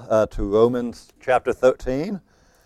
to Romans chapter 13.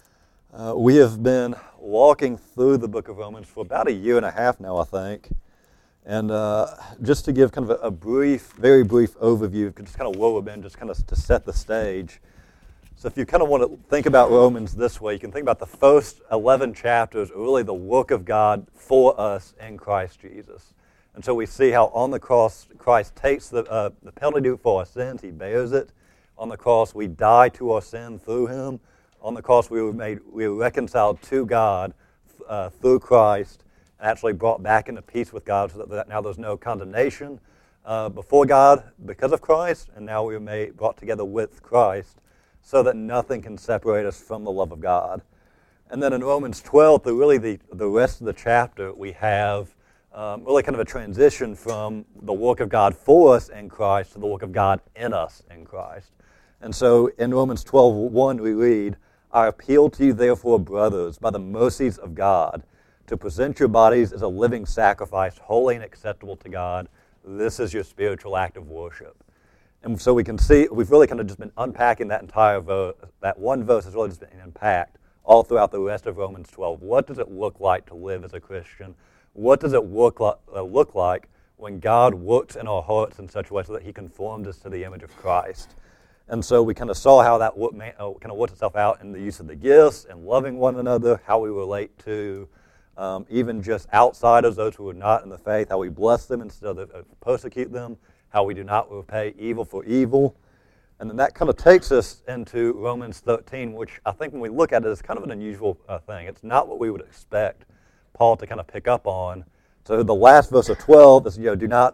We have been walking through the book of Romans for about a year and a half now, I think. And just to give kind of a brief, very brief overview, just kind of where we've been, just kind of to set the stage. So if you kind of want to think about Romans this way, you can think about the first 11 chapters are really the work of God for us in Christ Jesus. And so we see how on the cross, Christ takes the penalty for our sins. He bears it. On the cross, we die to our sin through Him. On the cross, we were reconciled to God through Christ, and actually brought back into peace with God, so that now there's no condemnation before God because of Christ, and now we are brought together with Christ, so that nothing can separate us from the love of God. And then in Romans 12, through really the rest of the chapter, we have really kind of a transition from the work of God for us in Christ to the work of God in us in Christ. And so in Romans 12:1 we read, "I appeal to you therefore, brothers, by the mercies of God, to present your bodies as a living sacrifice, holy and acceptable to God. This is your spiritual act of worship." And so we can see, we've really kind of just been unpacking that entire verse. That one verse has really just been unpacked all throughout the rest of Romans 12. What does it look like to live as a Christian? What does it look like when God works in our hearts in such a way so that He conforms us to the image of Christ? And so we kind of saw how that kind of works itself out in the use of the gifts and loving one another, how we relate to even just outsiders, those who are not in the faith, how we bless them instead of persecute them, how we do not repay evil for evil. And then that kind of takes us into Romans 13, which I think when we look at it is kind of an unusual thing. It's not what we would expect Paul to kind of pick up on. So the last verse of 12 is, do not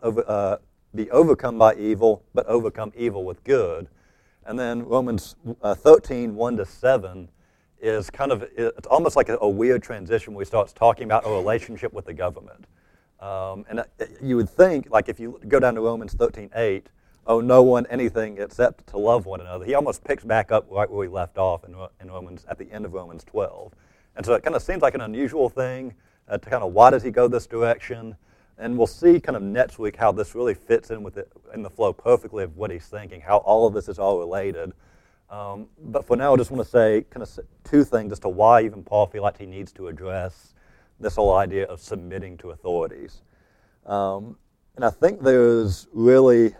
be overcome by evil, but overcome evil with good. And then Romans 13, 1-7 is kind of, it's almost like a weird transition where he starts talking about a relationship with the government. And you would think, like if you go down to Romans 13:8, "Oh, no one anything except to love one another." He almost picks back up right where he left off in Romans, at the end of Romans 12. And so it kind of seems like an unusual thing to kind of, why does he go this direction? And we'll see kind of next week how this really fits in with in the flow perfectly of what he's thinking, how all of this is all related. But for now, I just want to say kind of two things as to why even Paul feels like he needs to address this whole idea of submitting to authorities. And I think there's really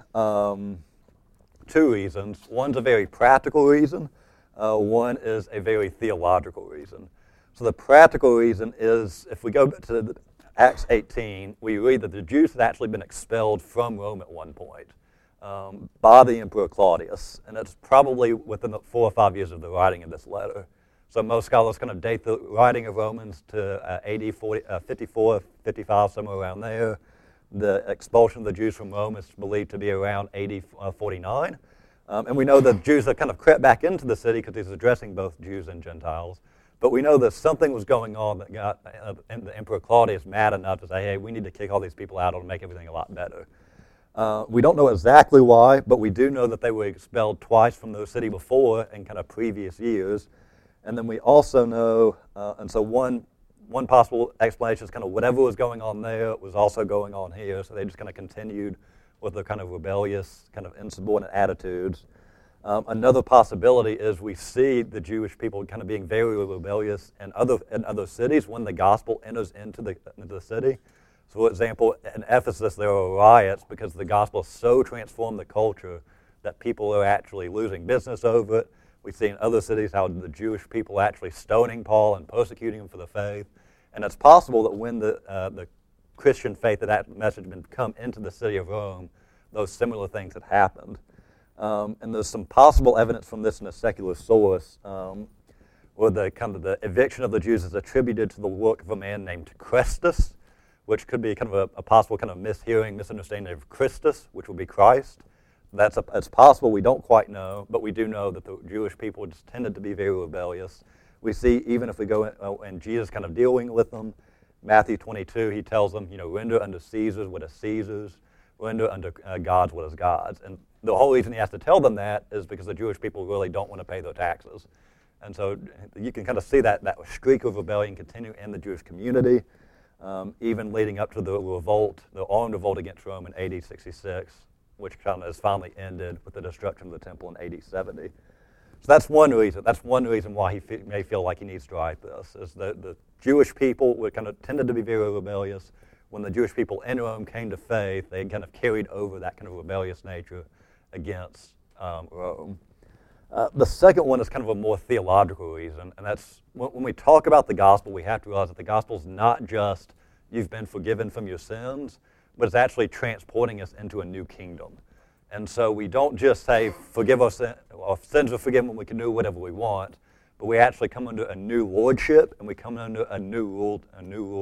two reasons. One's a very practical reason. One is a very theological reason. So the practical reason is, if we go to Acts 18, we read that the Jews had actually been expelled from Rome at one point by the Emperor Claudius, and it's probably within the 4 or 5 years of the writing of this letter. So most scholars kind of date the writing of Romans to AD 54, 55, somewhere around there. The expulsion of the Jews from Rome is believed to be around AD 49. And we know that Jews have kind of crept back into the city because he's addressing both Jews and Gentiles. But we know that something was going on that got the Emperor Claudius mad enough to say, hey, we need to kick all these people out. It'll make everything a lot better. We don't know exactly why, but we do know that they were expelled twice from the city before in kind of previous years. And then we also know, and so one possible explanation is kind of whatever was going on there was also going on here. So they just kind of continued with their kind of rebellious, kind of insubordinate attitudes. Another possibility is we see the Jewish people kind of being very rebellious in other cities when the gospel enters into the city. So, for example, in Ephesus there are riots because the gospel so transformed the culture that people are actually losing business over it. We see in other cities how the Jewish people are actually stoning Paul and persecuting him for the faith. And it's possible that when the Christian faith of that message had come into the city of Rome, those similar things had happened. And there's some possible evidence from this in a secular source where the eviction of the Jews is attributed to the work of a man named Chrestus, which could be kind of a possible kind of misunderstanding of Christus, which would be Christ. It's possible, we don't quite know, but we do know that the Jewish people just tended to be very rebellious. We see, even if we go and Jesus kind of dealing with them, Matthew 22, he tells them, render unto Caesar what is Caesar's, render unto God's what is God's. And the whole reason he has to tell them that is because the Jewish people really don't want to pay their taxes. And so you can kind of see that streak of rebellion continue in the Jewish community, even leading up to the armed revolt against Rome in AD 66, which kind of is finally ended with the destruction of the temple in AD 70. So that's one reason. That's one reason why he may feel like he needs to write this, is the Jewish people were kind of tended to be very rebellious. When the Jewish people in Rome came to faith, they kind of carried over that kind of rebellious nature against Rome. The second one is kind of a more theological reason, and that's when we talk about the gospel, we have to realize that the gospel is not just you've been forgiven from your sins, but it's actually transporting us into a new kingdom. And so we don't just say, forgive our sins are forgiven, we can do whatever we want, but we actually come under a new lordship, and we come under a new rule, a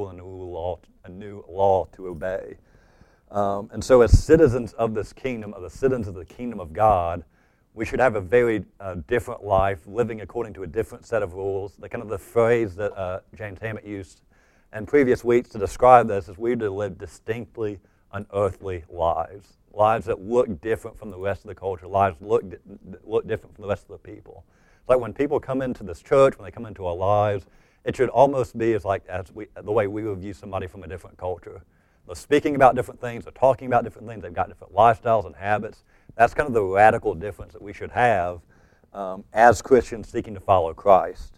new law to obey. And so as citizens of this kingdom, of the citizens of the kingdom of God, we should have a very different life, living according to a different set of rules. The kind of the phrase that James Hammett used in previous weeks to describe this is we're to live distinctly unearthly lives, lives that look different from the rest of the culture, lives look different from the rest of the people. It's like when people come into this church, when they come into our lives, it should almost be the way we would view somebody from a different culture. They're speaking about different things, they're talking about different things, they've got different lifestyles and habits. That's kind of the radical difference that we should have as Christians seeking to follow Christ.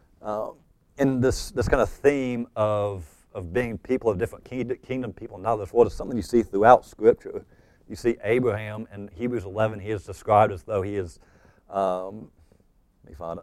In this kind of theme of being people of different kingdom people, not of this world, is something you see throughout Scripture. You see Abraham in Hebrews 11, he is described as though he is, let me find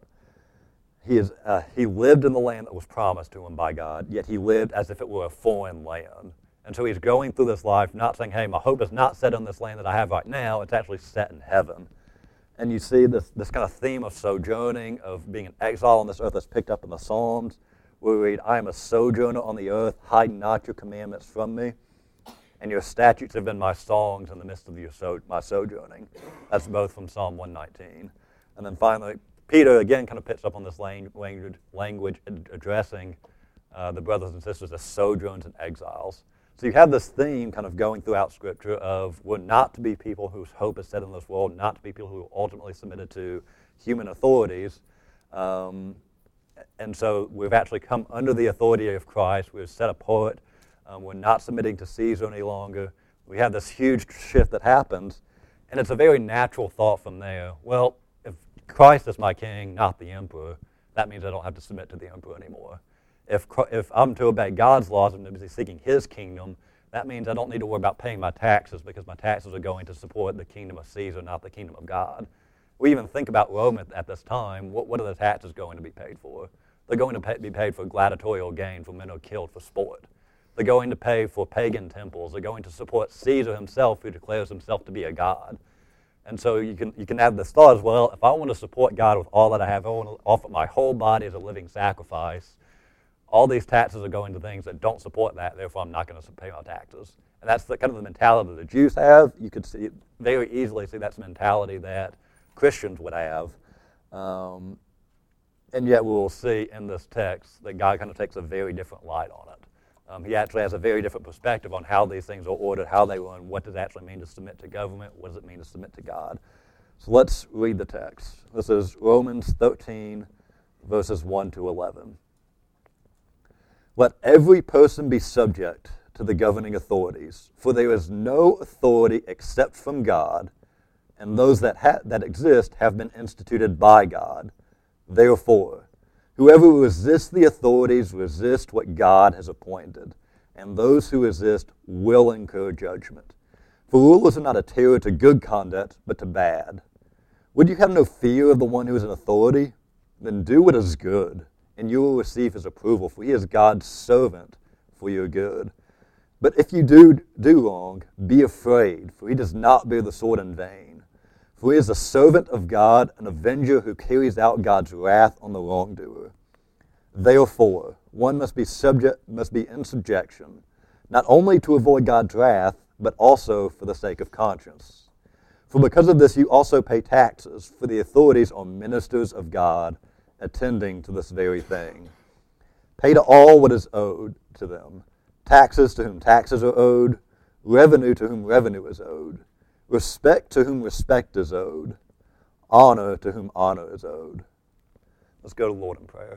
it. He lived in the land that was promised to him by God, yet he lived as if it were a foreign land. And so he's going through this life not saying, hey, my hope is not set on this land that I have right now, it's actually set in heaven. And you see this kind of theme of sojourning, of being an exile on this earth that's picked up in the Psalms, where we read, I am a sojourner on the earth, hide not your commandments from me, and your statutes have been my songs in the midst of my sojourning. That's both from Psalm 119. And then finally, Peter again kind of picks up on this language addressing the brothers and sisters as sojourners and exiles. So you have this theme kind of going throughout Scripture of we're not to be people whose hope is set in this world, not to be people who are ultimately submitted to human authorities. And so we've actually come under the authority of Christ. We're set apart. We're not submitting to Caesar any longer. We have this huge shift that happens, and it's a very natural thought from there. Well, if Christ is my king, not the emperor, that means I don't have to submit to the emperor anymore. If I'm to obey God's laws and to be seeking His kingdom, that means I don't need to worry about paying my taxes because my taxes are going to support the kingdom of Caesar, not the kingdom of God. We even think about Rome at this time. What are the taxes going to be paid for? They're going to be paid for gladiatorial gain, for men who are killed for sport. They're going to pay for pagan temples. They're going to support Caesar himself, who declares himself to be a god. And so you can have this thought as well, if I want to support God with all that I have, I want to offer my whole body as a living sacrifice, all these taxes are going to things that don't support that, therefore I'm not going to pay my taxes. And that's the kind of the mentality that the Jews have. You could very easily see that's the mentality that Christians would have. And yet we will see in this text that God kind of takes a very different light on it. He actually has a very different perspective on how these things are ordered, how they run, what does it actually mean to submit to government, what does it mean to submit to God. So let's read the text. This is Romans 13, verses 1 to 11. Let every person be subject to the governing authorities, for there is no authority except from God, and those that exist have been instituted by God. Therefore, whoever resists the authorities resists what God has appointed, and those who resist will incur judgment. For rulers are not a terror to good conduct, but to bad. Would you have no fear of the one who is in authority? Then do what is good, and you will receive his approval, for he is God's servant for your good. But if you do wrong, be afraid, for he does not bear the sword in vain. For he is a servant of God, an avenger who carries out God's wrath on the wrongdoer. Therefore, one must be in subjection, not only to avoid God's wrath, but also for the sake of conscience. For because of this you also pay taxes, for the authorities are ministers of God, attending to this very thing. Pay to all what is owed to them, taxes to whom taxes are owed, revenue to whom revenue is owed, respect to whom respect is owed, honor to whom honor is owed. Let's go to the Lord in prayer.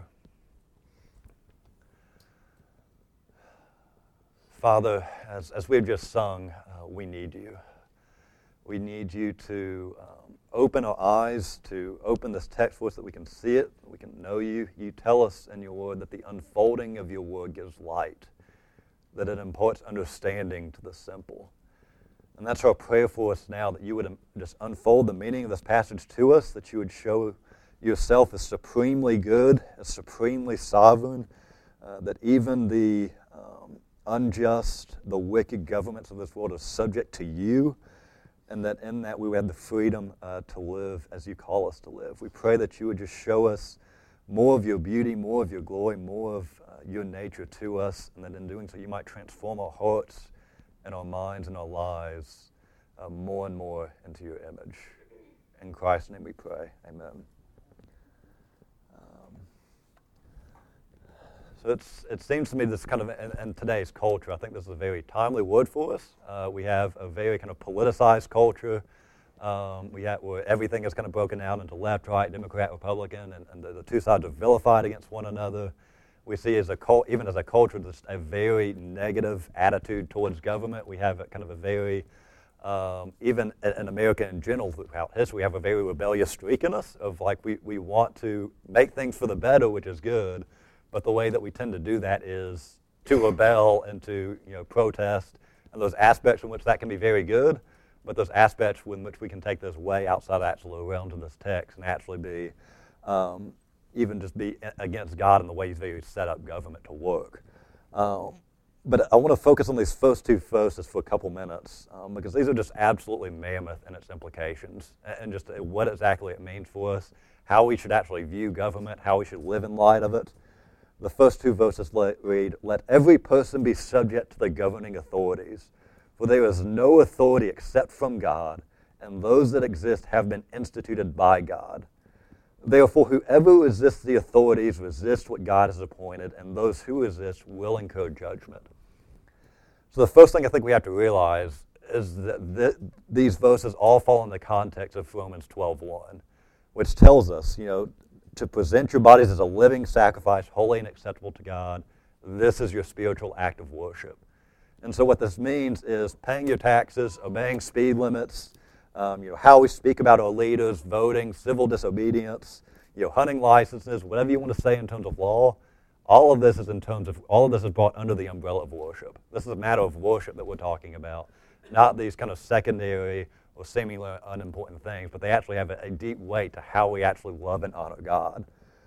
Father, as we've just sung, we need you. We need you to open our eyes, to open this text for us that we can see it, that we can know you. You tell us in your word that the unfolding of your word gives light, that it imparts understanding to the simple. And that's our prayer for us now, that you would just unfold the meaning of this passage to us, that you would show yourself as supremely good, as supremely sovereign, that even the unjust, the wicked governments of this world are subject to you, and that in that we have the freedom to live as you call us to live. We pray that you would just show us more of your beauty, more of your glory, more of your nature to us, and that in doing so you might transform our hearts and our minds and our lives more and more into your image. In Christ's name we pray. Amen. So it seems to me this kind of, in today's culture, I think this is a very timely word for us. We have a very kind of politicized culture. Where everything is kind of broken down into left, right, Democrat, Republican, and the two sides are vilified against one another. We see even as a culture, just a very negative attitude towards government. We have kind of a very, even in America in general throughout history, we have a very rebellious streak in us of like we want to make things for the better, which is good, but the way that we tend to do that is to rebel and to protest, and those aspects in which that can be very good, but those aspects in which we can take this way outside actually realms of this text and actually be even just be against God in the way He's set up government to work. But I want to focus on these first two verses for a couple minutes because these are just absolutely mammoth in its implications and just what exactly it means for us, how we should actually view government, how we should live in light of it. The first two verses read, "Let every person be subject to the governing authorities, for there is no authority except from God, and those that exist have been instituted by God. Therefore, whoever resists the authorities resists what God has appointed, and those who resist will incur judgment." So the first thing I think we have to realize is that these verses all fall in the context of Romans 12:1, which tells us, to present your bodies as a living sacrifice, holy and acceptable to God. This is your spiritual act of worship. And so what this means is paying your taxes, obeying speed limits, how we speak about our leaders, voting, civil disobedience, hunting licenses, whatever you want to say in terms of law. All of this is brought under the umbrella of worship. This is a matter of worship that we're talking about, not these kind of secondary or seemingly unimportant things, but they actually have a deep weight to how we actually love and honor God.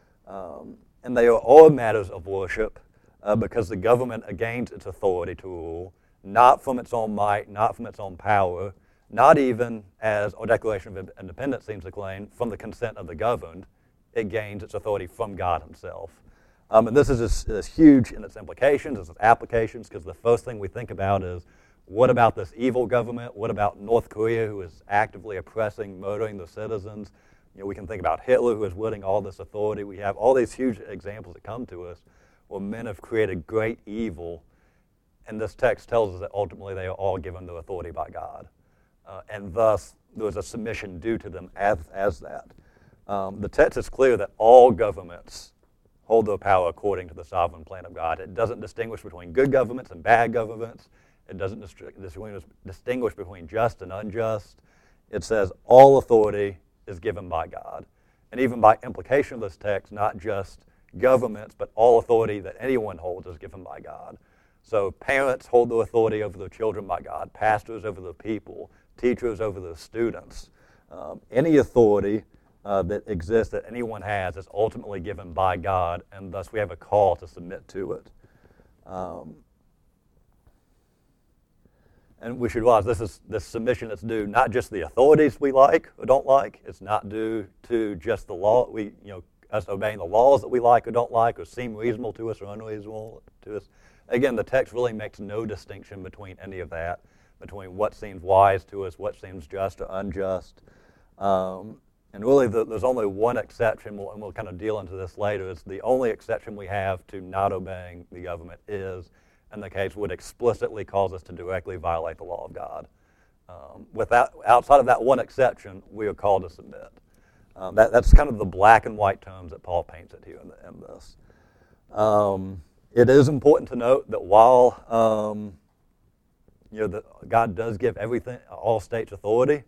And they are all matters of worship because the government gains its authority to rule, not from its own might, not from its own power, not even, as our Declaration of Independence seems to claim, from the consent of the governed. It gains its authority from God Himself. And this is huge in its implications, its applications, because the first thing we think about is, what about this evil government? What about North Korea, who is actively oppressing, murdering their citizens? We can think about Hitler, who is wielding all this authority. We have all these huge examples that come to us where men have created great evil, and this text tells us that ultimately they are all given their authority by God. And thus, there is a submission due to them as that. The text is clear that all governments hold their power according to the sovereign plan of God. It doesn't distinguish between good governments and bad governments. It doesn't distinguish between just and unjust. It says all authority is given by God. And even by implication of this text, not just governments, but all authority that anyone holds is given by God. So parents hold their authority over their children by God, pastors over their people, teachers over their students. Any authority that exists that anyone has is ultimately given by God, and thus we have a call to submit to it. And we should realize this submission that's due not just the authorities we like or don't like. It's not due to just the law, us obeying the laws that we like or don't like or seem reasonable to us or unreasonable to us. Again, the text really makes no distinction between any of that, between what seems wise to us, what seems just or unjust. And really, there's only one exception, and we'll kind of deal into this later. It's the only exception we have to not obeying the government is in the case would explicitly cause us to directly violate the law of God. Outside of that one exception, we are called to submit. That's kind of the black and white terms that Paul paints it here in this. It is important to note that while that God does give all states authority,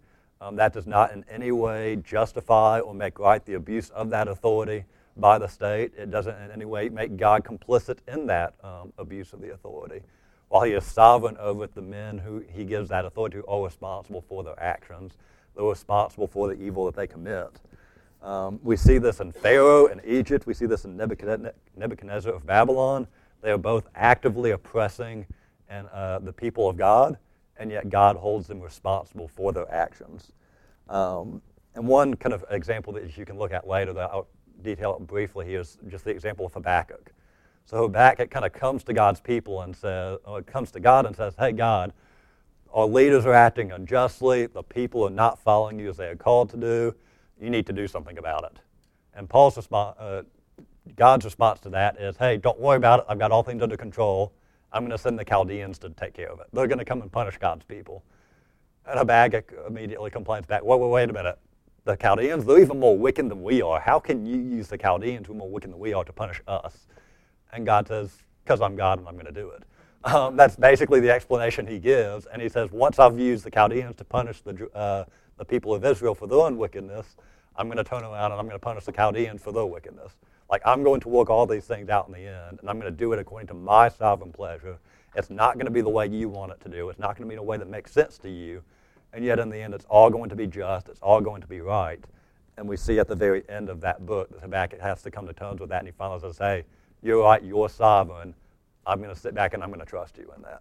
That does not in any way justify or make right the abuse of that authority by the state. It doesn't in any way make God complicit in that abuse of the authority. While he is sovereign over the men who he gives that authority to are responsible for their actions. They're responsible for the evil that they commit. We see this in Pharaoh in Egypt. We see this in Nebuchadnezzar of Babylon. They are both actively oppressing the people of God, and yet God holds them responsible for their actions. And one kind of example that you can look at later that I'll detail it briefly here is just the example of Habakkuk. So Habakkuk kind of comes to God's people and says, hey, God, our leaders are acting unjustly. The people are not following you as they are called to do. You need to do something about it. And God's response to that is, hey, don't worry about it. I've got all things under control. I'm going to send the Chaldeans to take care of it. They're going to come and punish God's people. And Habakkuk immediately complains back, wait a minute. The Chaldeans, they're even more wicked than we are. How can you use the Chaldeans who are more wicked than we are to punish us? And God says, because I'm God and I'm going to do it. That's basically the explanation he gives. And he says, once I've used the Chaldeans to punish the people of Israel for their own wickedness, I'm going to turn around and I'm going to punish the Chaldeans for their wickedness. Like, I'm going to work all these things out in the end, and I'm going to do it according to my sovereign pleasure. It's not going to be the way you want it to do. It's not going to be in a way that makes sense to you. And yet, in the end, it's all going to be just. It's all going to be right. And we see at the very end of that book that Habakkuk has to come to terms with that, and he finally says, hey, you're right, you're sovereign. I'm going to sit back and I'm going to trust you in that.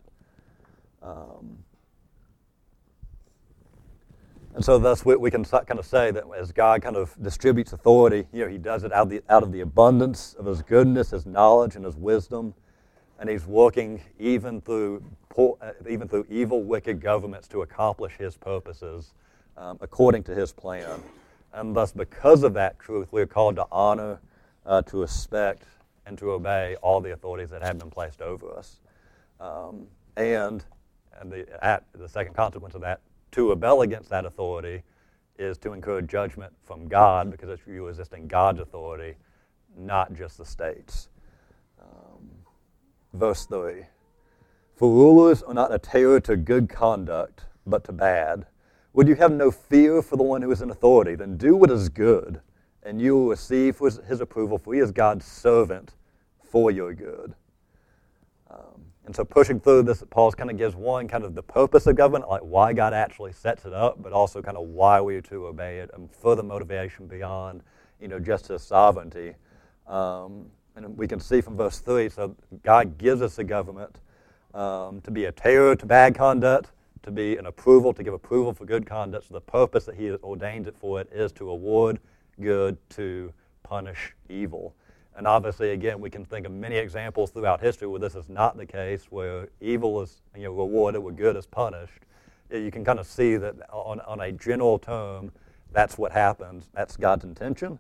And so thus we can kind of say that as God kind of distributes authority, he does it out of the abundance of his goodness, his knowledge, and his wisdom. And he's working even through evil, wicked governments to accomplish his purposes according to his plan. And thus, because of that truth, we are called to honor, to respect, and to obey all the authorities that have been placed over us. And the second consequence of that, to rebel against that authority is to incur judgment from God, because it's you resisting God's authority, not just the state's. Verse 3, for rulers are not a terror to good conduct, but to bad. Would you have no fear for the one who is in authority? Then do what is good, and you will receive his approval, for he is God's servant for your good. And so pushing through this, Paul kind of gives one kind of the purpose of government, like why God actually sets it up, but also kind of why we are to obey it, and further motivation beyond, just his sovereignty. And we can see from verse 3, so God gives us a government to be a terror to bad conduct, to be an approval, to give approval for good conduct. So the purpose that he ordains it for it is to award good, to punish evil. And obviously, again, we can think of many examples throughout history where this is not the case, where evil is rewarded, where good is punished. You can kind of see that on a general term, that's what happens. That's God's intention.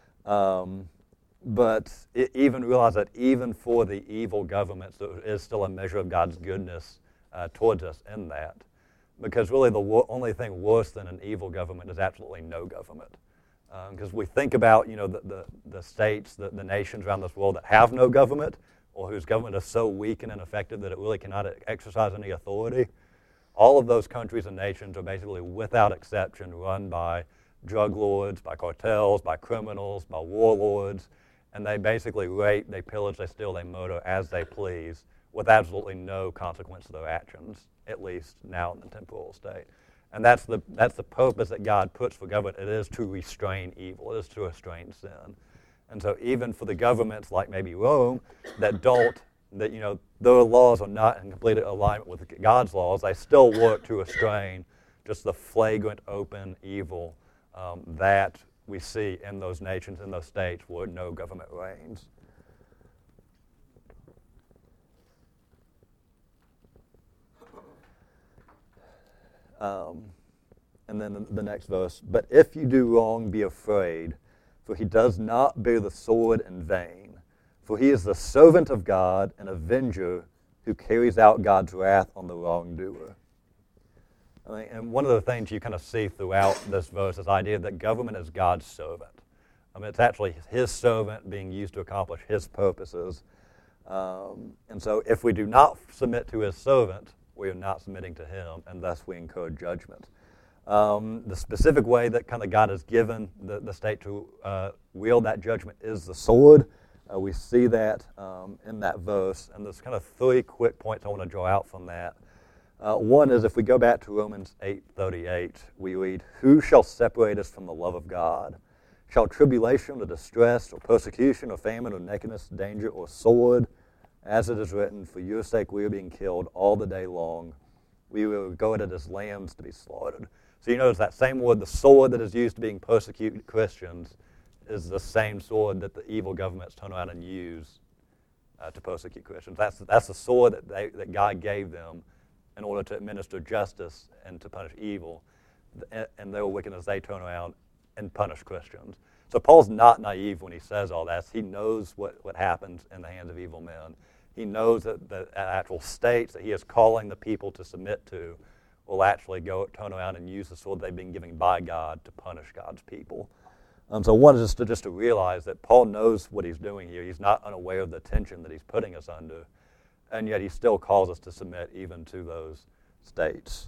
But even realize that even for the evil governments, there is still a measure of God's goodness towards us in that. Because really the only thing worse than an evil government is absolutely no government. Because we think about, the states, the nations around this world that have no government, or whose government is so weak and ineffective that it really cannot exercise any authority. All of those countries and nations are basically, without exception, run by drug lords, by cartels, by criminals, by warlords, and they basically rape, they pillage, they steal, they murder as they please, with absolutely no consequence to their actions, at least now in the temporal state. And that's the purpose that God puts for government. It is to restrain evil. It is to restrain sin. And so even for the governments like maybe Rome that their laws are not in complete alignment with God's laws, they still work to restrain just the flagrant, open evil that we see in those nations, in those states where no government reigns. And then the next verse, but if you do wrong, be afraid, for he does not bear the sword in vain, for he is the servant of God, an avenger who carries out God's wrath on the wrongdoer. And one of the things you kind of see throughout this verse is the idea that government is God's servant. It's actually his servant being used to accomplish his purposes. And so if we do not submit to his servant, we are not submitting to him, and thus we incur judgment. The specific way that kind of God has given the state to wield that judgment is the sword. We see that in that verse, and there's kind of three quick points I want to draw out from that. One is if we go back to Romans 8:38, we read, "Who shall separate us from the love of God? Shall tribulation or distress or persecution or famine or nakedness, danger or sword? As it is written, for your sake we are being killed all the day long. We were regarded as lambs to be slaughtered." So you notice that same word, the sword that is used to being persecuted Christians, is the same sword that the evil governments turn around and use to persecute Christians. That's the sword that God gave them in order to administer justice and to punish evil. And their wickedness, they turn around and punish Christians. So Paul's not naive when he says all that. He knows what happens in the hands of evil men. He knows that the actual states that he is calling the people to submit to will actually turn around and use the sword they've been given by God to punish God's people. So one is just to realize that Paul knows what he's doing here. He's not unaware of the tension that he's putting us under, and yet he still calls us to submit even to those states.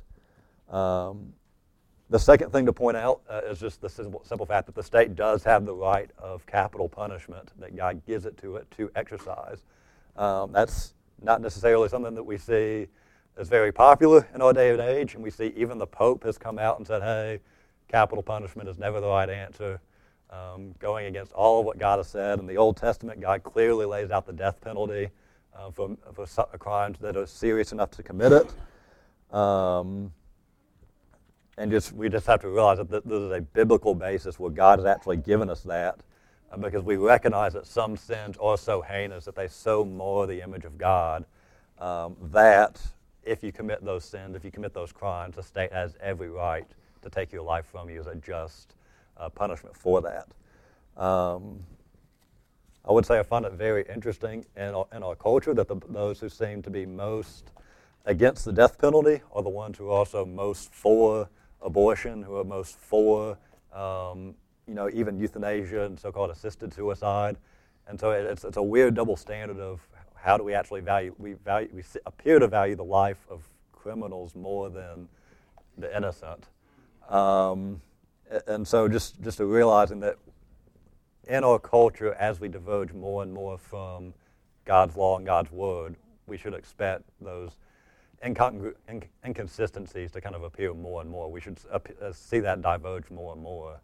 The second thing to point out is just the simple fact that the state does have the right of capital punishment that God gives it to exercise. That's not necessarily something that we see is very popular in our day and age, and we see even the Pope has come out and said, hey, capital punishment is never the right answer, going against all of what God has said. In the Old Testament, God clearly lays out the death penalty for crimes that are serious enough to commit it. And we just have to realize that this is a biblical basis where God has actually given us that, because we recognize that some sins are so heinous that they so mar the image of God that if you commit those sins, if you commit those crimes, the state has every right to take your life from you as a just punishment for that. I would say I find it very interesting in our culture that those who seem to be most against the death penalty are the ones who are also most for abortion, who are most for even euthanasia and so-called assisted suicide. And so it's a weird double standard of how do we actually value, we appear to value the life of criminals more than the innocent. And so just to realizing that in our culture, as we diverge more and more from God's law and God's word, we should expect those inconsistencies to kind of appear more and more. We should see that diverge more and more.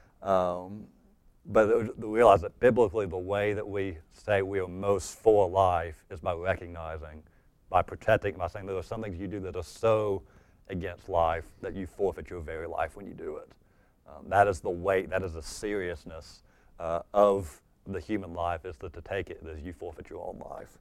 But realize that biblically the way that we say we are most for life is by recognizing, by protecting, by saying there are some things you do that are so against life that you forfeit your very life when you do it. That is the weight, that is the seriousness of the human life, is that to take it as you forfeit your own life.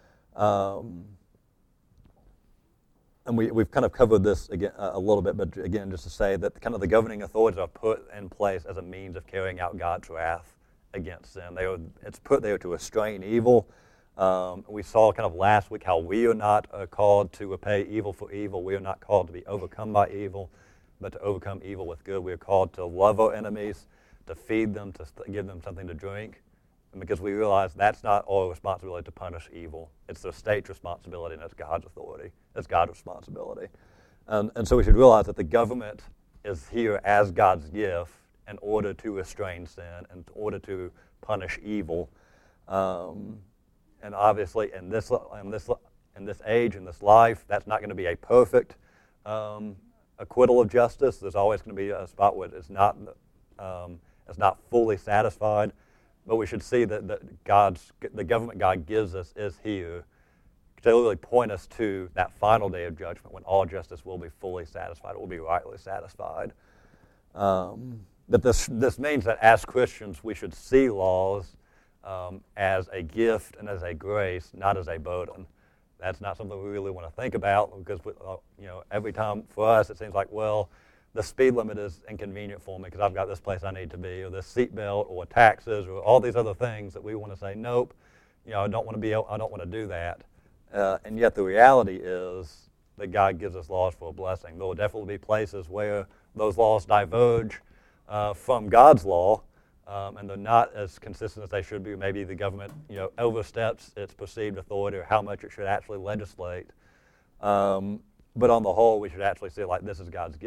And we've kind of covered this again a little bit, but again, just to say that kind of the governing authorities are put in place as a means of carrying out God's wrath against sin. It's put there to restrain evil. We saw kind of last week how we are not called to repay evil for evil. We are not called to be overcome by evil, but to overcome evil with good. We are called to love our enemies, to feed them, to give them something to drink. And because we realize that's not our responsibility to punish evil. It's the state's responsibility, and it's God's authority. It's God's responsibility. And so we should realize that the government is here as God's gift in order to restrain sin, in order to punish evil. And obviously in this age, in this life, that's not going to be a perfect acquittal of justice. There's always going to be a spot where it's not fully satisfied. But we should see that the government God gives us is here to really point us to that final day of judgment when all justice will be fully satisfied, will be rightly satisfied. But this means that as Christians we should see laws as a gift and as a grace, not as a burden. That's not something we really want to think about because every time for us it seems like, well, the speed limit is inconvenient for me because I've got this place I need to be, or the seatbelt, or taxes, or all these other things that we want to say, nope, I don't want to do that. And yet the reality is that God gives us laws for a blessing. There will definitely be places where those laws diverge from God's law, and they're not as consistent as they should be. Maybe the government, oversteps its perceived authority or how much it should actually legislate. But on the whole, we should actually see it like this is God's gift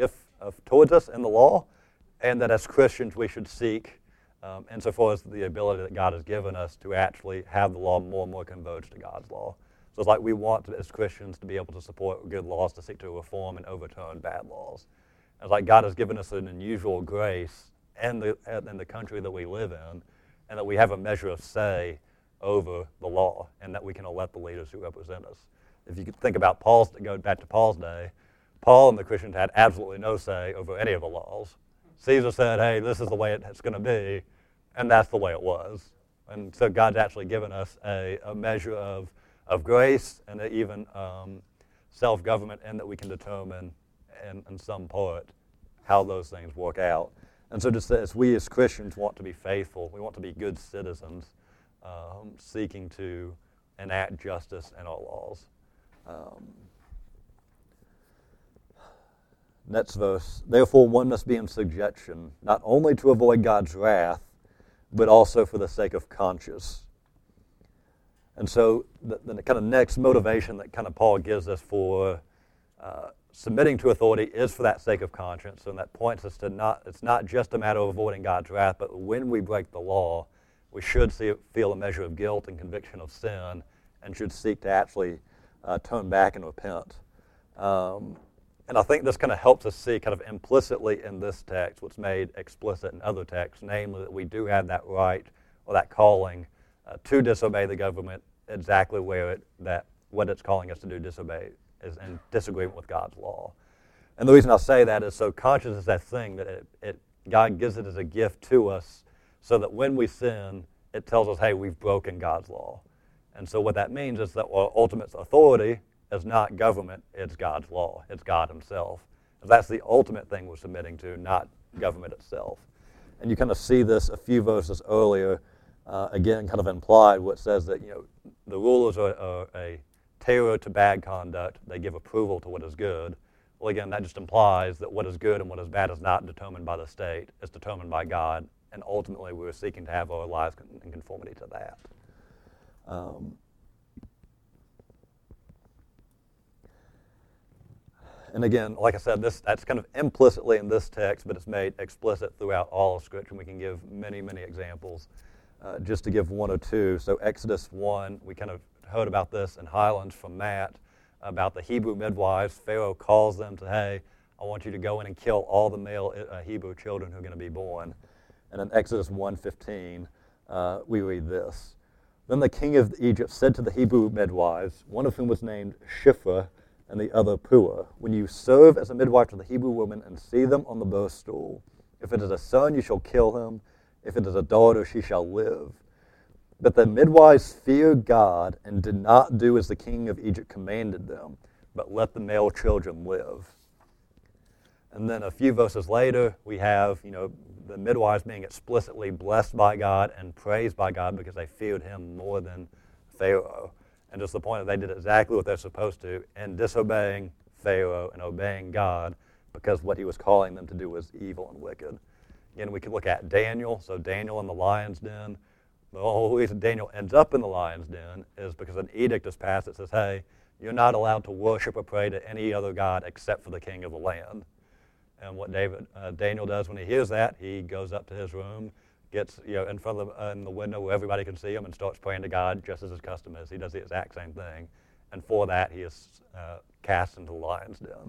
towards us in the law, and that as Christians we should seek, insofar as the ability that God has given us to actually have the law more and more converge to God's law. So it's like we want, as Christians, to be able to support good laws, to seek to reform and overturn bad laws. It's like God has given us an unusual grace in the country that we live in, and that we have a measure of say over the law, and that we can elect the leaders who represent us. If you could think about go back to Paul's day, Paul and the Christians had absolutely no say over any of the laws. Caesar said, hey, this is the way it's going to be, and that's the way it was. And so God's actually given us a measure of grace and even self-government, and that we can determine in some part how those things work out. And so just as we as Christians want to be faithful, we want to be good citizens, seeking to enact justice in our laws. Next verse, therefore one must be in subjection, not only to avoid God's wrath, but also for the sake of conscience. And so the kind of next motivation that kind of Paul gives us for submitting to authority is for that sake of conscience, and that points us to it's not just a matter of avoiding God's wrath, but when we break the law, we should feel a measure of guilt and conviction of sin, and should seek to actually turn back and repent. And I think this kind of helps us see kind of implicitly in this text what's made explicit in other texts, namely that we do have that right or that calling to disobey the government exactly what it's calling us to do, disobey, is in disagreement with God's law. And the reason I say that is so conscious is that thing that God gives it as a gift to us, so that when we sin, it tells us, hey, we've broken God's law. And so what that means is that our ultimate authority is not government, it's God's law. It's God himself. And that's the ultimate thing we're submitting to, not government itself. And you kind of see this a few verses earlier, again, kind of implied, what says that the rulers are a terror to bad conduct. They give approval to what is good. Well, again, that just implies that what is good and what is bad is not determined by the state. It's determined by God. And ultimately, we're seeking to have our lives in conformity to that. And again, like I said, that's kind of implicitly in this text, but it's made explicit throughout all of Scripture. We can give many, many examples, just to give one or two. So Exodus 1, we kind of heard about this in Highlands from Matt, about the Hebrew midwives. Pharaoh calls them to, hey, I want you to go in and kill all the male Hebrew children who are going to be born. And in Exodus 1:15, we read this. Then the king of Egypt said to the Hebrew midwives, one of whom was named Shiphrah, and the other Puah, when you serve as a midwife to the Hebrew women and see them on the birth stool, if it is a son, you shall kill him. If it is a daughter, she shall live. But the midwives feared God and did not do as the king of Egypt commanded them, but let the male children live. And then a few verses later, we have, the midwives being explicitly blessed by God and praised by God because they feared him more than Pharaoh. And just the point that they did exactly what they're supposed to in disobeying Pharaoh and obeying God, because what he was calling them to do was evil and wicked. Again, we could look at Daniel. So Daniel in the lion's den. The whole reason Daniel ends up in the lion's den is because an edict is passed that says, hey, you're not allowed to worship or pray to any other god except for the king of the land. And what Daniel does when he hears that, he goes up to his room, gets in front of in the window where everybody can see him, and starts praying to God just as his custom is. He does the exact same thing. And for that, he is cast into the lion's den.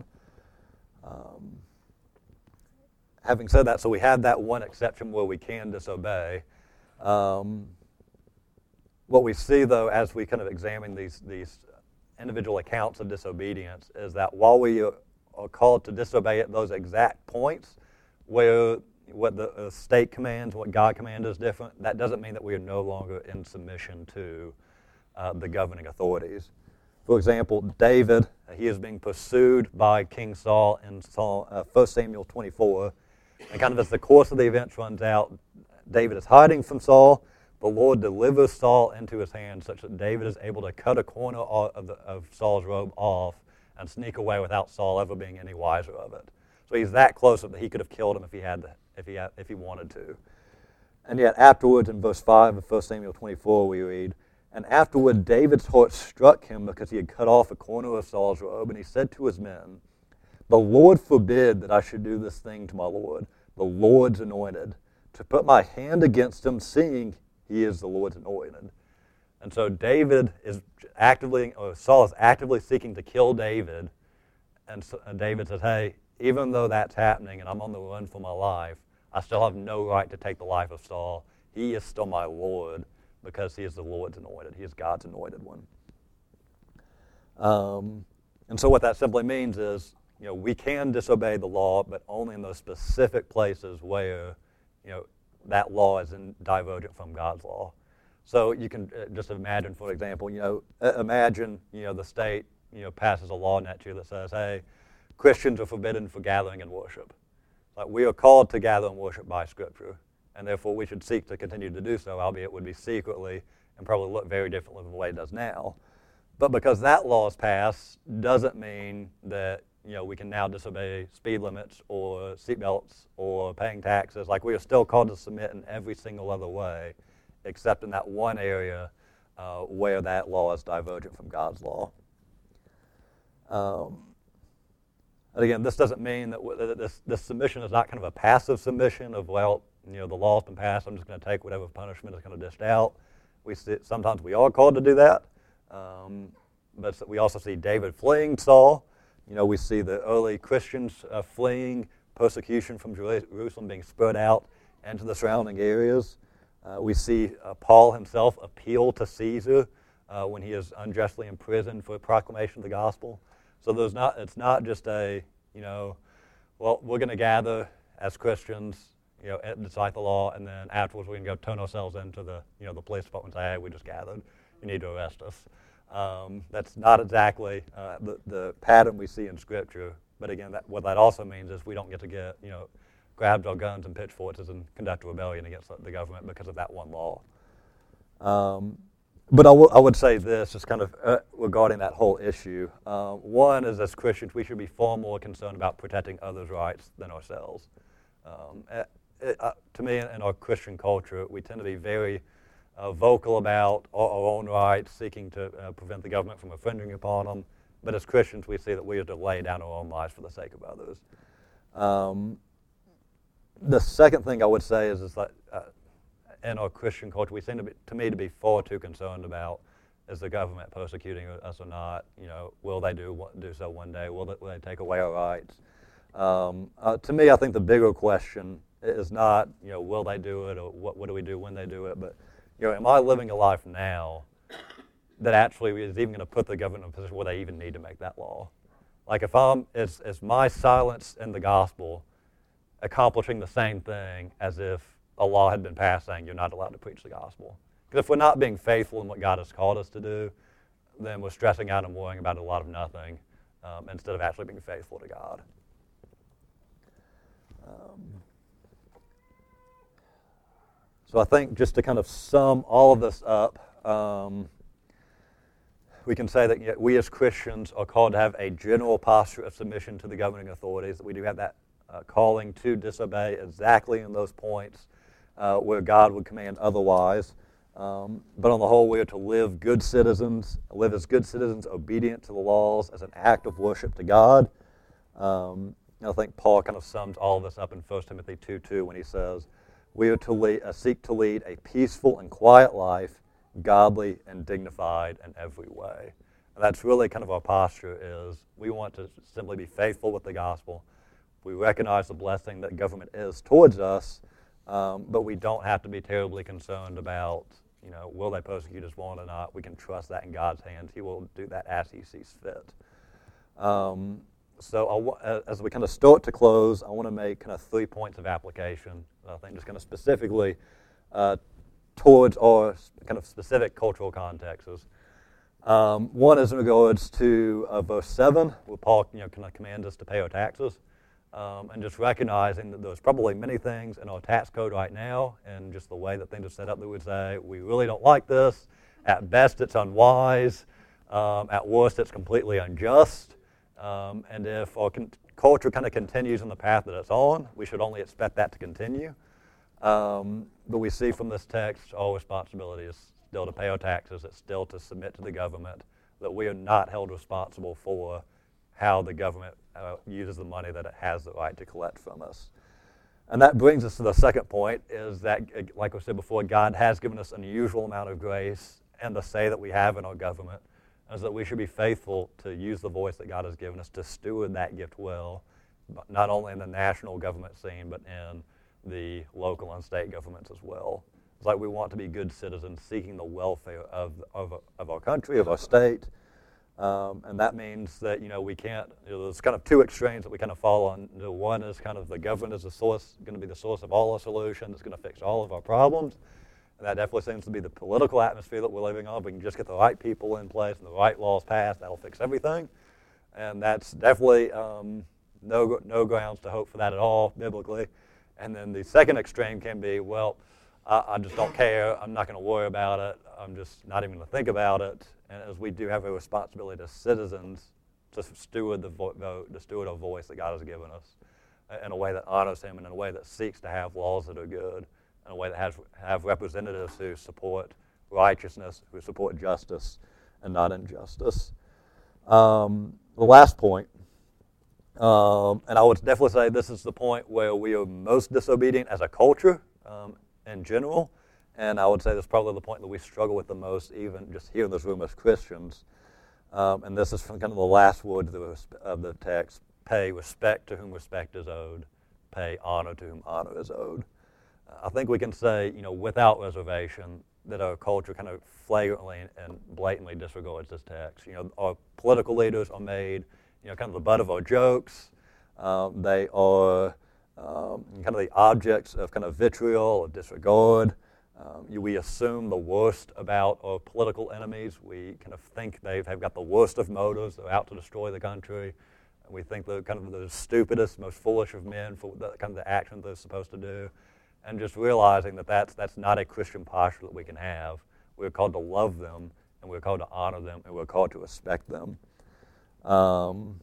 Having said that, so we have that one exception where we can disobey. What we see, though, as we kind of examine these individual accounts of disobedience is that while we are called to disobey at those exact points where what the state commands, what God commands is different, that doesn't mean that we are no longer in submission to the governing authorities. For example, David, he is being pursued by King Saul in 1 Samuel 24. And kind of as the course of the events runs out, David is hiding from Saul. The Lord delivers Saul into his hands such that David is able to cut a corner of Saul's robe off and sneak away without Saul ever being any wiser of it. So he's that close that he could have killed him if he wanted to. And yet afterwards, in verse 5 of 1 Samuel 24, we read, and afterward David's heart struck him because he had cut off a corner of Saul's robe, and he said to his men, The Lord forbid that I should do this thing to my Lord, the Lord's anointed, to put my hand against him, seeing he is the Lord's anointed. And so Saul is actively seeking to kill David, and David says, hey, even though that's happening and I'm on the run for my life, I still have no right to take the life of Saul. He is still my Lord because he is the Lord's anointed. He is God's anointed one. And so what that simply means is, we can disobey the law, but only in those specific places where, that law is divergent from God's law. So you can just imagine, for example, imagine, the state, passes a law next year that says, hey, Christians are forbidden for gathering and worship. Like, we are called to gather and worship by Scripture, and therefore we should seek to continue to do so, albeit it would be secretly and probably look very differently than the way it does now. But because that law is passed doesn't mean that we can now disobey speed limits or seatbelts or paying taxes. Like, we are still called to submit in every single other way, except in that one area where that law is divergent from God's law. And again, this doesn't mean that this submission is not kind of a passive submission of, well, the law's been passed, I'm just going to take whatever punishment is going to dish out. Sometimes we are called to do that. But we also see David fleeing Saul. We see the early Christians fleeing persecution from Jerusalem, being spread out into the surrounding areas. We see Paul himself appeal to Caesar when he is unjustly imprisoned for proclamation of the gospel. So it's not just we're going to gather as Christians, decide the law, and then afterwards we're going to go turn ourselves into the police department and say, hey, we just gathered, you need to arrest us. That's not exactly the pattern we see in Scripture. But again, what that also means is we don't get to grab our guns and pitchforks and conduct a rebellion against the government because of that one law. But I would say this, just kind of regarding that whole issue. One is, as Christians, we should be far more concerned about protecting others' rights than ourselves. To me, in our Christian culture, we tend to be very vocal about our own rights, seeking to prevent the government from infringing upon them. But as Christians, we see that we have to lay down our own lives for the sake of others. The second thing I would say is that in our Christian culture, we seem to be far too concerned about, is the government persecuting us or not? Will they do so one day? Will they take away our rights? To me, I think the bigger question is not, will they do it, or what do we do when they do it? But, am I living a life now that actually is even going to put the government in a position where they even need to make that law? Like, is my silence in the gospel accomplishing the same thing as if a law had been passed saying you're not allowed to preach the gospel? Because if we're not being faithful in what God has called us to do, then we're stressing out and worrying about a lot of nothing instead of actually being faithful to God. So I think just to kind of sum all of this up, we can say that we as Christians are called to have a general posture of submission to the governing authorities, that we do have that calling to disobey exactly in those points where God would command otherwise. But on the whole, we are to live as good citizens, obedient to the laws as an act of worship to God. I think Paul kind of sums all of this up in 1 Timothy 2:2 when he says, we are to seek to lead a peaceful and quiet life, godly and dignified in every way. And that's really kind of our posture, is we want to simply be faithful with the gospel. We recognize the blessing that government is towards us, but we don't have to be terribly concerned about, will they persecute us more or not? We can trust that in God's hands. He will do that as he sees fit. So as we kind of start to close, I want to make kind of 3 points of application, I think just kind of specifically towards our kind of specific cultural contexts. One is in regards to verse 7, where Paul kind of commands us to pay our taxes. And just recognizing that there's probably many things in our tax code right now, and just the way that things are set up, that we would say, we really don't like this. At best, it's unwise. At worst, it's completely unjust. And if our culture kind of continues on the path that it's on, we should only expect that to continue. But we see from this text, our responsibility is still to pay our taxes. It's still to submit to the government, that we are not held responsible for how the government uses the money that it has the right to collect from us. And that brings us to the second point, is that, like I said before, God has given us an unusual amount of grace, and the say that we have in our government is that we should be faithful to use the voice that God has given us to steward that gift well, not only in the national government scene, but in the local and state governments as well. It's like we want to be good citizens seeking the welfare of our country, of our state. And that means that, we can't, there's kind of two extremes that we kind of fall on. One is kind of the government is going to be the source of all our solutions. It's going to fix all of our problems. And that definitely seems to be the political atmosphere that we're living on. We can just get the right people in place and the right laws passed. That'll fix everything. And that's definitely no grounds to hope for that at all, biblically. And then the second extreme can be, well, I just don't care. I'm not going to worry about it. I'm just not even going to think about it. And as we do have a responsibility as citizens to steward the vote, to steward our voice that God has given us in a way that honors Him and in a way that seeks to have laws that are good, in a way that have representatives who support righteousness, who support justice and not injustice. The last point, and I would definitely say this is the point where we are most disobedient as a culture in general, and I would say this is probably the point that we struggle with the most, even just here in this room as Christians. And this is from kind of the last word of the text: pay respect to whom respect is owed, pay honor to whom honor is owed. I think we can say, without reservation, that our culture kind of flagrantly and blatantly disregards this text. Our political leaders are made, kind of the butt of our jokes. They are kind of the objects of kind of vitriol or disregard. We assume the worst about our political enemies. We kind of think they've got the worst of motives. They're out to destroy the country. We think they're kind of the stupidest, most foolish of men for the kind of the actions they're supposed to do. And just realizing that that's not a Christian posture that we can have. We're called to love them, and we're called to honor them, and we're called to respect them. And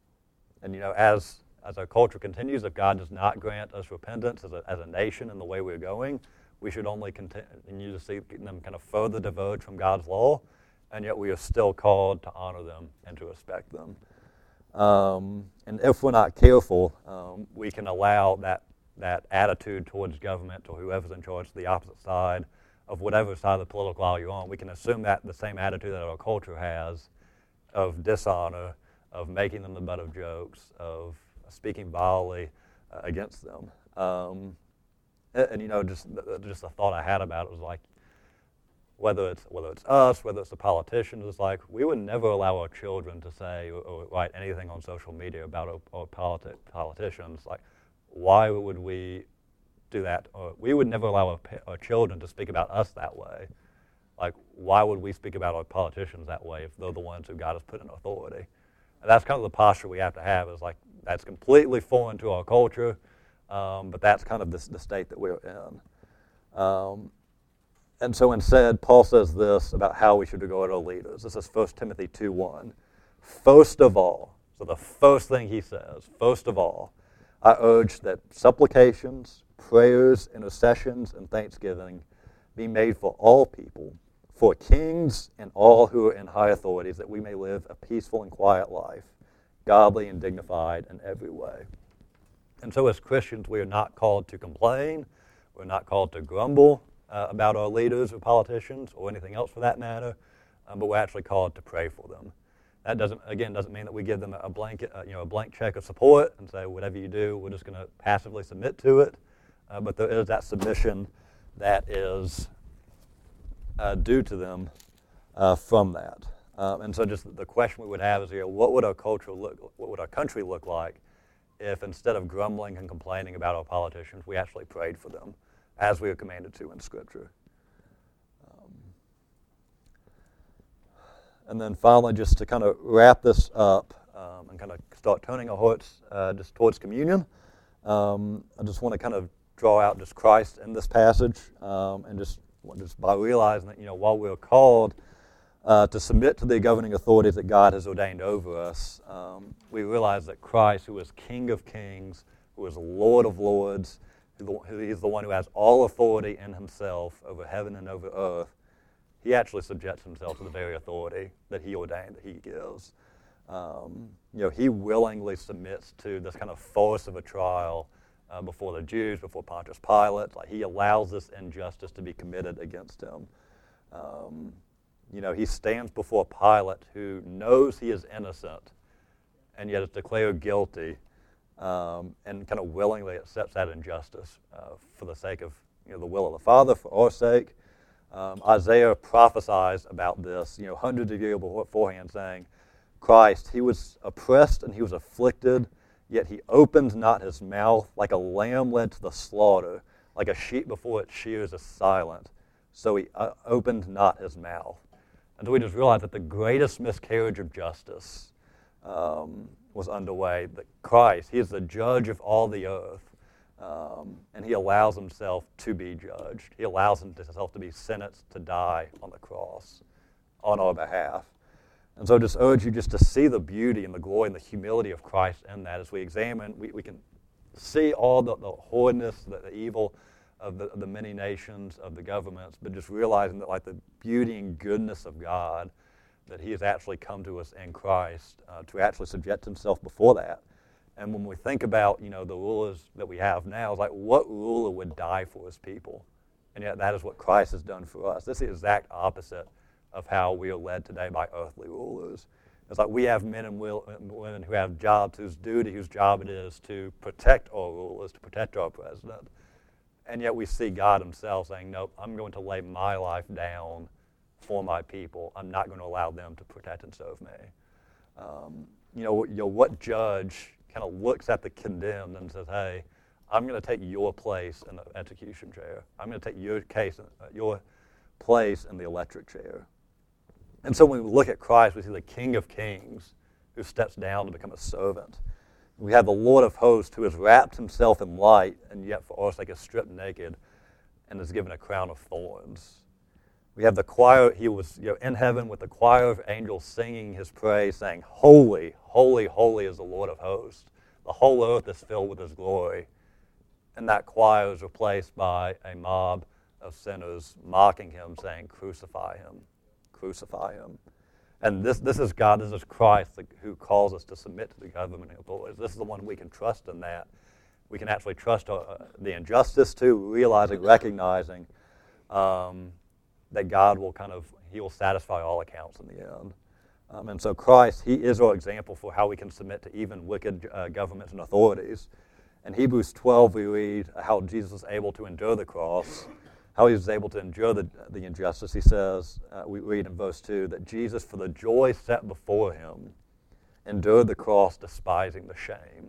as our culture continues, if God does not grant us repentance as a nation in the way we're going, we should only continue to see them kind of further diverge from God's law, and yet we are still called to honor them and to respect them. And if we're not careful, we can allow that attitude towards government or whoever's in charge to the opposite side of whatever side of the political aisle you're on. We can assume that the same attitude that our culture has of dishonor, of making them the butt of jokes, of speaking vilely against them. Just a thought I had about it was like, whether it's us, whether it's the politicians, it's like we would never allow our children to say or write anything on social media about our politicians. Like, why would we do that? Or we would never allow our children to speak about us that way. Like, why would we speak about our politicians that way if they're the ones who God has put in authority? And that's kind of the posture we have to have, is like, that's completely foreign to our culture, but that's kind of the state that we're in. And so instead, Paul says this about how we should regard our leaders. This is 1 Timothy 2:1. First of all, so the first thing he says, first of all, I urge that supplications, prayers, intercessions, and thanksgiving be made for all people, for kings and all who are in high authorities, that we may live a peaceful and quiet life, godly and dignified in every way. And so as Christians, we are not called to complain. We're not called to grumble about our leaders or politicians or anything else for that matter, but we're actually called to pray for them. That doesn't mean that we give them a blank check of support and say, whatever you do, we're just going to passively submit to it. But there is that submission that is due to them from that. And so, just the question we would have is, what would our country look like if instead of grumbling and complaining about our politicians, we actually prayed for them, as we are commanded to in Scripture? And then finally, just to kind of wrap this up and kind of start turning our hearts just towards communion, I just want to kind of draw out just Christ in this passage, and just by realizing that, while we're called to submit to the governing authorities that God has ordained over us, we realize that Christ, who is King of Kings, who is Lord of Lords, who is the one who has all authority in himself over heaven and over earth, he actually subjects himself to the very authority that he ordained, that he gives. He willingly submits to this kind of force of a trial before the Jews, before Pontius Pilate. Like, he allows this injustice to be committed against him. He stands before Pilate, who knows he is innocent, and yet is declared guilty, and kind of willingly accepts that injustice for the sake of the will of the Father, for our sake. Isaiah prophesies about this, hundreds of years beforehand, saying, Christ, he was oppressed and he was afflicted, yet he opened not his mouth. Like a lamb led to the slaughter, like a sheep before its shears is silent, so he opened not his mouth. And so we just realize that the greatest miscarriage of justice was underway, that Christ, he is the judge of all the earth, and he allows himself to be judged. He allows himself to be sentenced to die on the cross on our behalf. And so I just urge you just to see the beauty and the glory and the humility of Christ in that. As we examine, we can see all the horridness, the evil of the many nations, of the governments, but just realizing that, like, the beauty and goodness of God, that he has actually come to us in Christ to actually subject himself before that. And when we think about, the rulers that we have now, it's like, what ruler would die for his people? And yet that is what Christ has done for us. This is the exact opposite of how we are led today by earthly rulers. It's like we have men and women who have jobs whose job it is to protect our rulers, to protect our president. And yet we see God himself saying, nope, I'm going to lay my life down for my people. I'm not going to allow them to protect and serve me. What judge kind of looks at the condemned and says, hey, I'm going to take your place in the execution chair. I'm going to take your place in the electric chair. And so when we look at Christ, we see the King of Kings who steps down to become a servant. We have the Lord of hosts who has wrapped himself in light and yet for our sake is stripped naked and is given a crown of thorns. We have the choir, he was in heaven with the choir of angels singing his praise, saying, holy, holy, holy is the Lord of hosts. The whole earth is filled with his glory. And that choir is replaced by a mob of sinners mocking him, saying, crucify him, crucify him. And this is God, this is Christ who calls us to submit to the government authorities. This is the one we can trust in that. We can actually trust the injustice too, recognizing that God will he will satisfy all accounts in the end. And so Christ, he is our example for how we can submit to even wicked governments and authorities. In Hebrews 12, we read how Jesus was able to endure the cross, how he was able to endure the injustice. He says, we read in verse 2, that Jesus, for the joy set before him, endured the cross, despising the shame.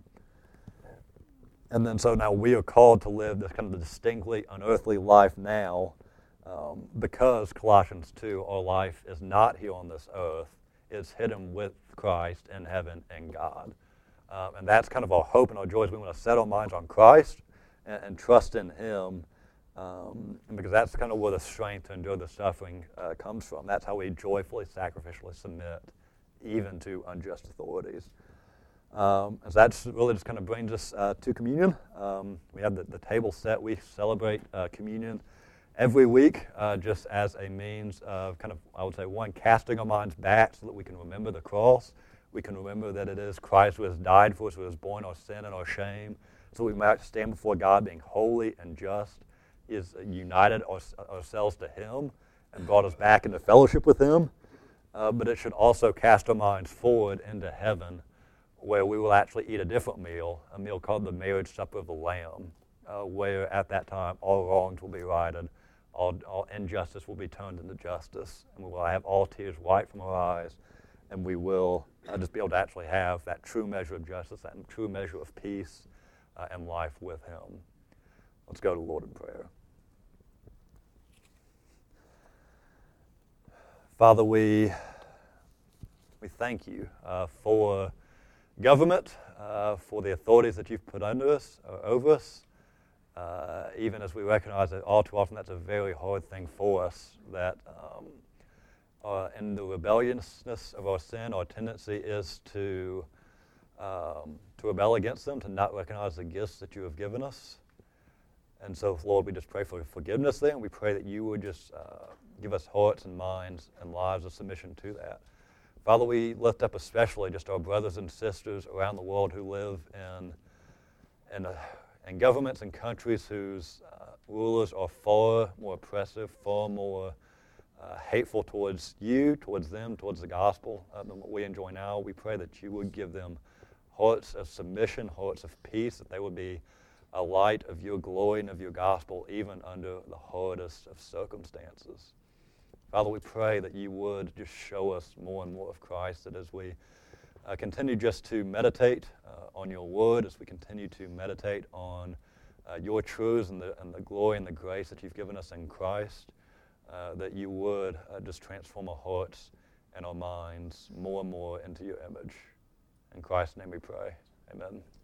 And then so now we are called to live this kind of distinctly unearthly life now, because Colossians 2, our life is not here on this earth. It's hidden with Christ in heaven in God. And that's kind of our hope and our joy. We want to set our minds on Christ and trust in him, because that's kind of where the strength to endure the suffering comes from. That's how we joyfully, sacrificially submit even to unjust authorities. So that's really just kind of brings us to communion. We have the table set. We celebrate communion every week, just as a means of I would say, one, casting our minds back so that we can remember the cross. We can remember that it is Christ who has died for us, who has borne our sin and our shame, so we might stand before God being holy and just. He has united ourselves to him and brought us back into fellowship with him. But it should also cast our minds forward into heaven, where we will actually eat a different meal, a meal called the marriage supper of the Lamb, where at that time all wrongs will be righted, all injustice will be turned into justice, and we will have all tears wiped from our eyes, and we will just be able to actually have that true measure of justice, that true measure of peace and life with him. Let's go to the Lord in prayer. Father, we thank you for government, for the authorities that you've put under us, over us, even as we recognize that all too often that's a very hard thing for us, that in the rebelliousness of our sin, our tendency is to rebel against them, to not recognize the gifts that you have given us. And so, Lord, we just pray for forgiveness there, and we pray that you would just give us hearts and minds and lives of submission to that. Father, we lift up especially just our brothers and sisters around the world who live in governments and countries whose rulers are far more oppressive, far more hateful towards you, towards them, towards the gospel than what we enjoy now. We pray that you would give them hearts of submission, hearts of peace, that they would be a light of your glory and of your gospel even under the hardest of circumstances. Father, we pray that you would just show us more and more of Christ, that as we continue just to meditate on your word, as we continue to meditate on your truths and the glory and the grace that you've given us in Christ, that you would just transform our hearts and our minds more and more into your image. In Christ's name we pray. Amen.